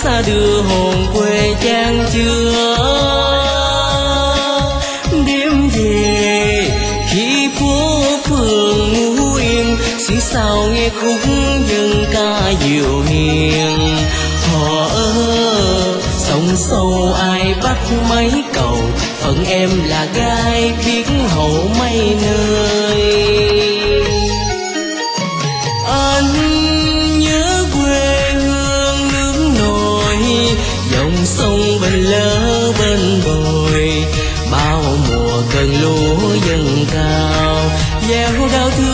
xa đưa hồn quê chan chưa đêm về khi phố phường ngủ yên xí sao nghe khúc dân ca diệu hiền họ sông sâu ai bắt mấy cầu phận em là gái biết hậu mấy nơi anh nhớ quê hương nước nổi dòng sông bên lỡ bên bồi bao mùa cơn lúa dâng cao gieo đau thương